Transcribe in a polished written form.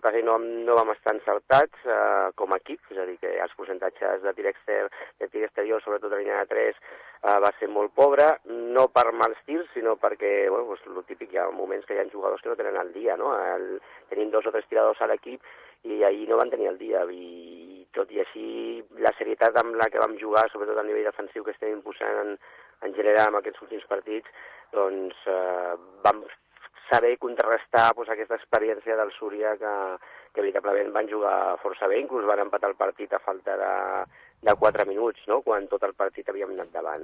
quasi no vam estar encertats com a equip, és a dir, que els percentatges de tir exterior, sobretot a línia de 3, va ser molt pobre, no per mals tirs, sinó perquè, bueno, pues, el típic, hi ha moments que hi ha jugadors que no tenen el dia, no? Tenim 2 o 3 tiradors a l'equip i ahir no van tenir el dia, i tot i així la serietat amb la que vam jugar, sobretot a nivell defensiu que estem imposant en general en aquests últims partits, doncs vam saber contrarrestar doncs, aquesta experiència del Súria que veritablement van jugar força bé, inclús van empatar el partit a falta de 4 minuts, no? Quan tot el partit havíem anat davant.